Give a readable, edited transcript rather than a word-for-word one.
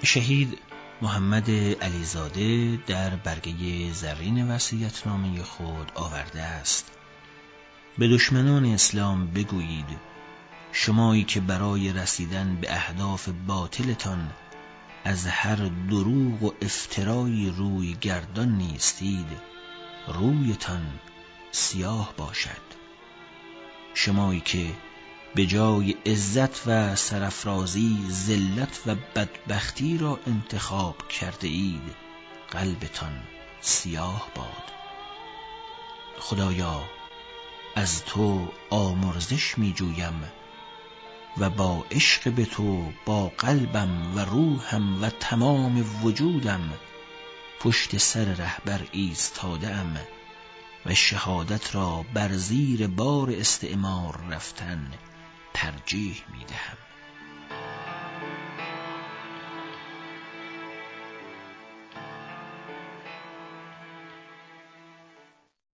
شهید محمد علیزاده در برگه زرین وصیت‌نامه خود آورده است: به دشمنان اسلام بگویید شمایی که برای رسیدن به اهداف باطلتان از هر دروغ و افترایی روی گردان نیستید، رویتان سیاه باشد. شمایی که به جای عزت و سرافرازی ذلت و بدبختی را انتخاب کرده اید، قلبتان سیاه باد. خدایا از تو آمرزش می جویم و با عشق به تو با قلبم و روحم و تمام وجودم پشت سر رهبر ایستاده‌ام و شهادت را بر زیر بار استعمار رفتن ترجیح می دهم.